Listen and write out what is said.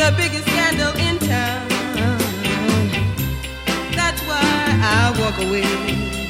the biggest scandal in town. That's why I walk away.